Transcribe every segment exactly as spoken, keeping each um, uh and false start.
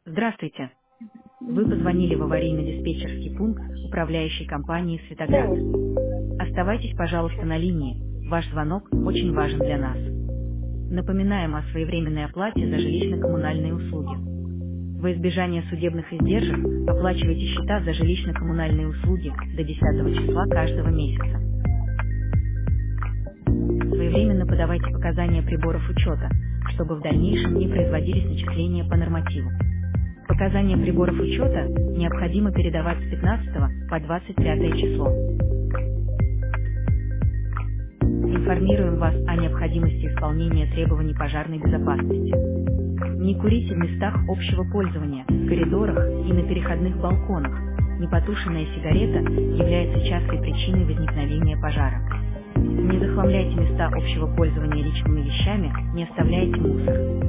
Здравствуйте. Вы позвонили в аварийно-диспетчерский пункт управляющей компании «Светоград». Оставайтесь, пожалуйста, на линии. Ваш звонок очень важен для нас. Напоминаем о своевременной оплате за жилищно-коммунальные услуги. Во избежание судебных издержек оплачивайте счета за жилищно-коммунальные услуги до десятого числа каждого месяца. Своевременно подавайте показания приборов учета, чтобы в дальнейшем не производились начисления по нормативу. Показания приборов учета необходимо передавать с пятнадцатого по двадцать пятое число. Информируем вас о необходимости исполнения требований пожарной безопасности. Не курите в местах общего пользования, в коридорах и на переходных балконах. Непотушенная сигарета является частой причиной возникновения пожара. Не захламляйте места общего пользования личными вещами, не оставляйте мусор.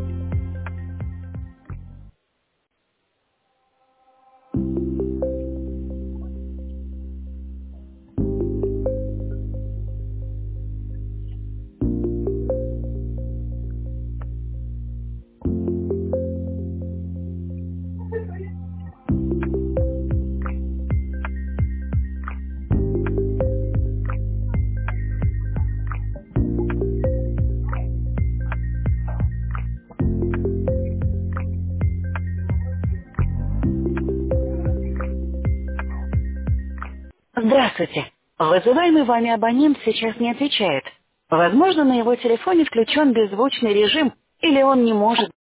Здравствуйте. Вызываемый вами абонент сейчас не отвечает. Возможно, на его телефоне включен беззвучный режим, или он не может